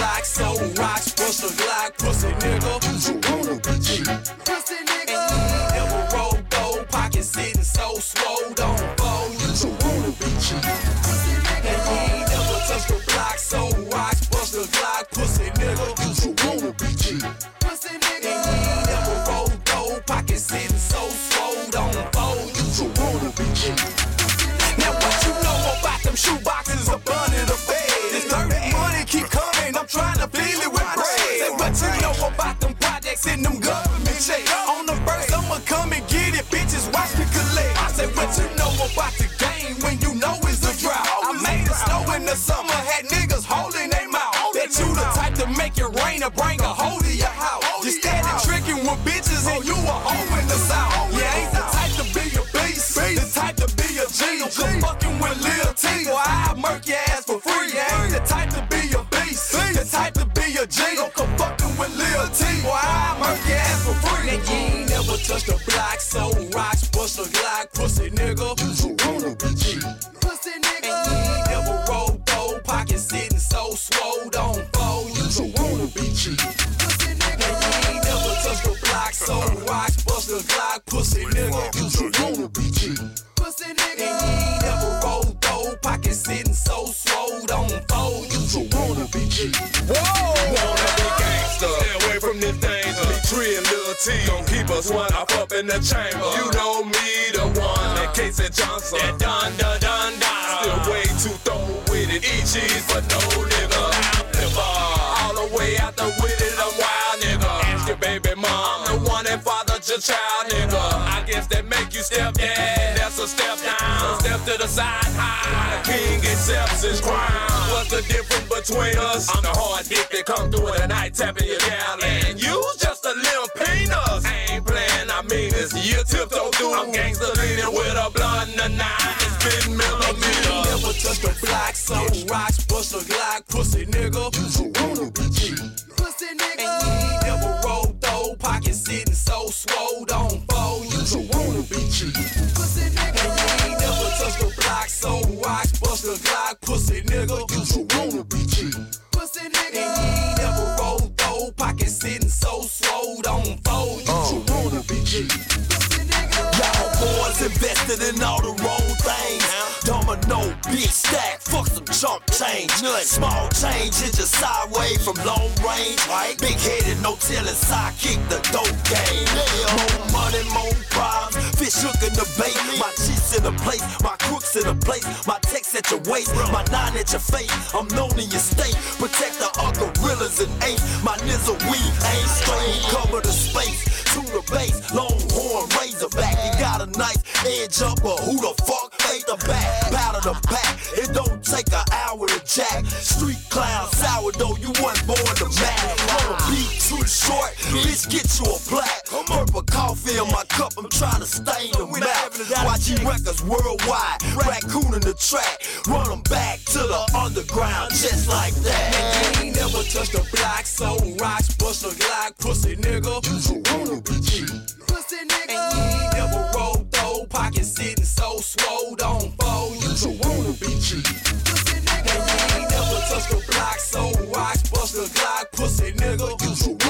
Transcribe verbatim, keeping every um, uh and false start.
block, so rocks, bust a Glock, pussy nigga. You wanna be cheap, Pussy nigga. And you ain't never rolled gold, pocket sitting so swole, don't fold. you wanna be cheap, Pussy nigga. And you ain't never touched the block, so rocks, bust a Glock, pussy nigga. you wanna be cheap, Pussy nigga. And you ain't never rolled gold, pocket sitting so swole, don't fold. you wanna be cheap. Now what you know about them shoe boxes up under the bed? This dirty money keep coming, I'm trying to feel it with bread. Say what you know about them projects in them government checks. On the first, I'ma come and get it, bitches watch me collect. I say what you know about the game when you know it's a drought. I made it snow in the summer, had niggas holding their mouth. That you the type to make it rain or bring a hoe to your house. You steady tricking with bitches and you a hoe in the south. You ain't the type to be a beast, the type to be a G. Come fucking with Lil T, boy, I murk your ass for free. You ain't the type to be a beast, the type to be a G. Come fucking with Lil T, boy, I murk your ass for free. And you ain't never touched a block, so rocks, bust a Glock, pussy nigga. You wanna be cheap, Pussy nigga. And you ain't never rolled gold, pocket sitting so swole, don't fold. you wanna be cheap, Pussy nigga. And you ain't never touched a block, so rocks, bust a Glock, pussy nigga. you wanna be cheap, Pussy nigga. And you ain't never rolled gold, pocket sitting so swole, don't fold. you wanna be cheap. Whoa! Wanna be gangster, stay away from this danger. Me Tree and Lil T gon' keep us one off up in the chamber. You know me, the one that Casey Johnson. That dun dun dun dun. Still way too throw with it. Eat cheese but no nigga. Never. All the way out the with it, I'm wild nigga. Ask your baby mom, I'm the one that fathered your child nigga. I guess that make you step, yeah. That's a step down. Step to the side, high. The king accepts his crown. What's the difference between us? I'm the hard dick that come through in the night tapping your gal. And you's just a little penis. I ain't playing, I mean this. You tiptoe through. I'm gangster leaning with a blunt and a nine. It's been millimeters. Never touched a block, so rocks, bust a Glock, pussy nigga. You wanna be cheap, Pussy nigga. And you ain't never rolled gold, pocket sitting so swole, don't fold. you wanna be cheap, Pussy nigga. And you ain't never touched a block, so rocks, bust a Glock, pussy nigga. you wanna be cheap, Pussy nigga. And you ain't never rolled gold, pocket sitting so swole, don't fold. you wanna be cheap. Pussy nigga. Y'all boys invested in all the wrong things. Domino, big stack, fuck some chump change. Small change hit you sideways from long range. Big headed, no telling, sidekick the dope game. More money, more problems. Fish hook in the bait. My cheats in the place, my crooks in the place. My text at your waist, my nine at your face. I'm known in your state. Protect the other gorillas and apes. My nizzle, we ain't straight. Cover the space, to the base. Longhorn, razorback. You got a nice edge up, but who the fuck made the back? Powder the pack, it don't take an hour to jack. Street clown, sourdough, you wasn't born to back. On a beat too short, bitch, get you a black. Purple coffee in my cup, I'm trying to stain the map. Y G Records worldwide, raccoon in the track. Run them back to the underground, just like that. And you ain't never touched a block, so rocks, bust a Glock, pussy nigga. You wanna be cheap, Pussy nigga. And you ain't never rolled gold, pocket sitting so swole, don't fold. you wanna be cheap, Pussy nigga. And you ain't never touched a block, so rocks, bust a Glock, pussy nigga. you